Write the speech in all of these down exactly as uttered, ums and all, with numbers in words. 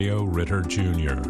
Mario Ritter Junior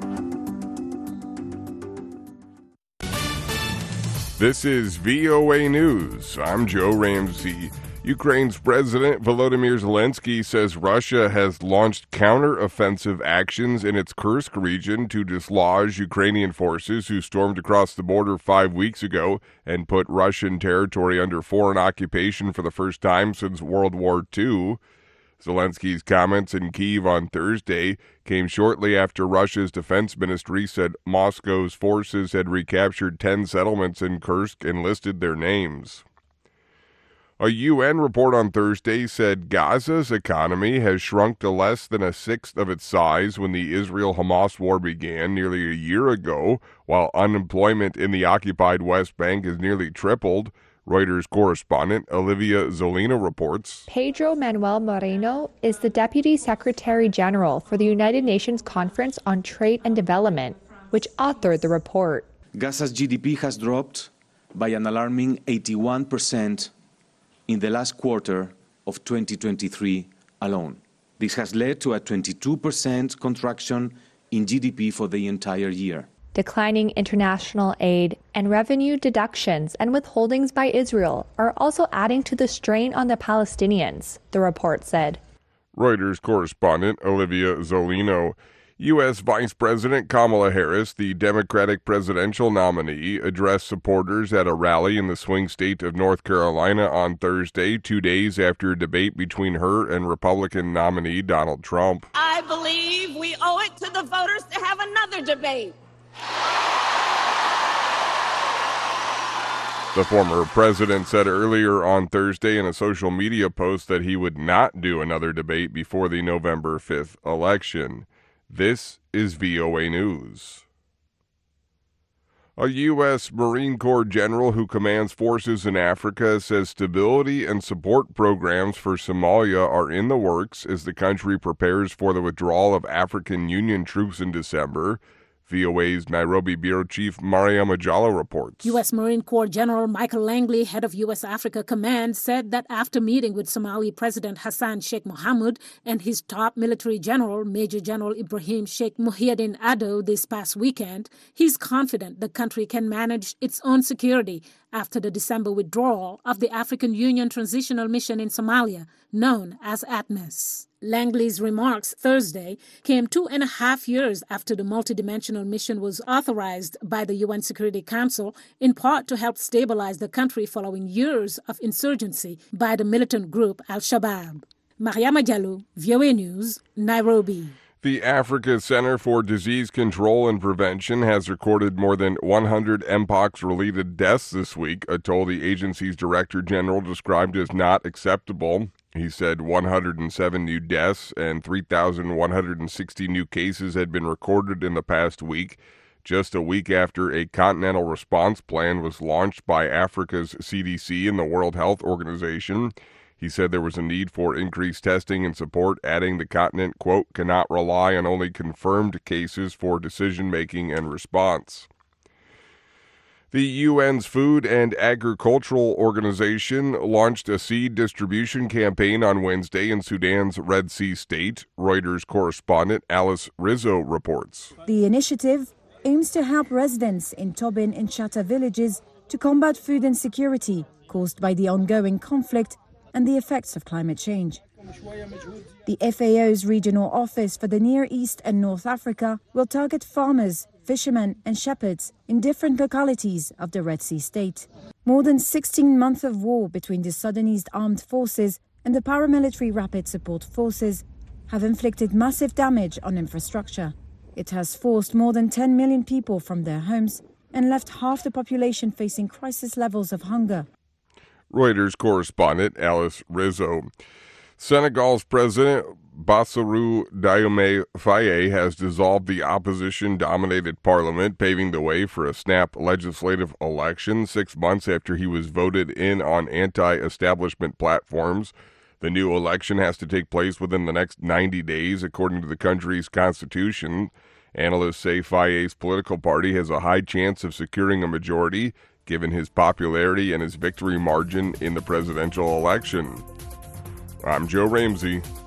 This is V O A News. I'm Joe Ramsey. Ukraine's President Volodymyr Zelensky says Russia has launched counter-offensive actions in its Kursk region to dislodge Ukrainian forces who stormed across the border five weeks ago and put Russian territory under foreign occupation for the first time since World War Two. Zelensky's comments in Kyiv on Thursday came shortly after Russia's defense ministry said Moscow's forces had recaptured ten settlements in Kursk and listed their names. A U N report on Thursday said Gaza's economy has shrunk to less than a sixth of its size when the Israel-Hamas war began nearly a year ago, while unemployment in the occupied West Bank has nearly tripled. Reuters correspondent Olivia Zolino reports. Pedro Manuel Moreno is the Deputy Secretary General for the United Nations Conference on Trade and Development, which authored the report. Gaza's G D P has dropped by an alarming eighty-one percent in the last quarter of twenty twenty-three alone. This has led to a twenty-two percent contraction in G D P for the entire year. Declining international aid and revenue deductions and withholdings by Israel are also adding to the strain on the Palestinians, the report said. Reuters correspondent Olivia Zolino. U S. Vice President Kamala Harris, the Democratic presidential nominee, addressed supporters at a rally in the swing state of North Carolina on Thursday, two days after a debate between her and Republican nominee Donald Trump. I believe we owe it to the voters to have another debate. The former president said earlier on Thursday in a social media post that he would not do another debate before the November fifth election. This is V O A News. A U S. Marine Corps general who commands forces in Africa says stability and support programs for Somalia are in the works as the country prepares for the withdrawal of African Union troops in December. V O A's Nairobi Bureau Chief Mariam Ajala reports. U S. Marine Corps General Michael Langley, head of U S. Africa Command, said that after meeting with Somali President Hassan Sheikh Mohamud and his top military general, Major General Ibrahim Sheikh Muhyiddin Ado, this past weekend, he's confident the country can manage its own security after the December withdrawal of the African Union Transitional Mission in Somalia, known as ATMIS. Langley's remarks Thursday came two and a half years after the multidimensional mission was authorized by the U N Security Council, in part to help stabilize the country following years of insurgency by the militant group Al-Shabaab. Mariama Jalou, V O A News, Nairobi. The Africa Center for Disease Control and Prevention has recorded more than one hundred Mpox-related deaths this week, a toll the agency's director general described as not acceptable. He said one hundred seven new deaths and three thousand one hundred sixty new cases had been recorded in the past week, just a week after a continental response plan was launched by Africa's C D C and the World Health Organization. He said there was a need for increased testing and support, adding the continent, quote, cannot rely on only confirmed cases for decision-making and response. The U N's Food and Agricultural Organization launched a seed distribution campaign on Wednesday in Sudan's Red Sea state. Reuters correspondent Alice Rizzo reports. The initiative aims to help residents in Tobin and Shatta villages to combat food insecurity caused by the ongoing conflict and the effects of climate change. The F A O's regional office for the Near East and North Africa will target farmers, fishermen and shepherds in different localities of the Red Sea state. More than sixteen months of war between the Sudanese armed forces and the paramilitary rapid support forces have inflicted massive damage on infrastructure. It has forced more than ten million people from their homes and left half the population facing crisis levels of hunger. Reuters correspondent Alice Rizzo. Senegal's President Bassirou Diomaye Faye has dissolved the opposition-dominated parliament, paving the way for a snap legislative election six months after he was voted in on anti-establishment platforms. The new election has to take place within the next ninety days, according to the country's constitution. Analysts say Faye's political party has a high chance of securing a majority, given his popularity and his victory margin in the presidential election. I'm Joe Ramsey.